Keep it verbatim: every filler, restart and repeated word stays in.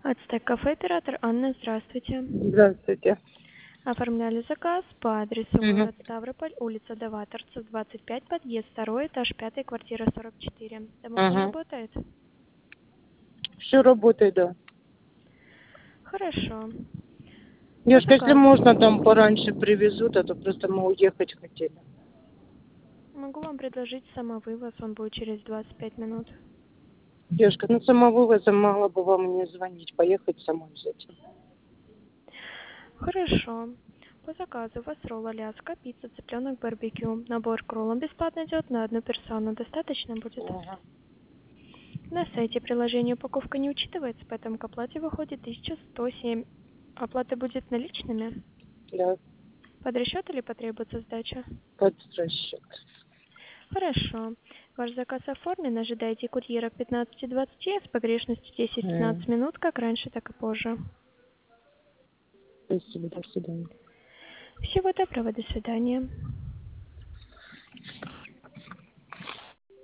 Ацтек кафе, оператор Анна, здравствуйте. Здравствуйте. Оформляли заказ по адресу Мгм. город Ставрополь, улица Даваторцев, двадцать пять, подъезд второй, этаж пятый, квартира сорок четыре. Домофон Ага. работает? Все работает, да. Хорошо. По Девушка, если заказу. можно, там пораньше привезут, а то просто мы уехать хотели. Могу вам предложить самовывоз, он будет через двадцать пять минут. Девушка, ну самовывоза могла бы вам не звонить, поехать самой взять. Хорошо. По заказу у вас ролл Аляска, пицца, цыпленок, барбекю. Набор к роллам бесплатно идет на одну персону. Достаточно будет? Ага. На сайте приложения упаковка не учитывается, поэтому к оплате выходит тысяча сто семь. Оплата будет наличными? Да, Под расчет или потребуется сдача? под расчет. Хорошо. Ваш заказ оформлен. Ожидайте курьера к пятнадцати двадцати с погрешностью М, десять-пятнадцать минут, как раньше, так и позже. Спасибо, до свидания. Всего доброго, до свидания.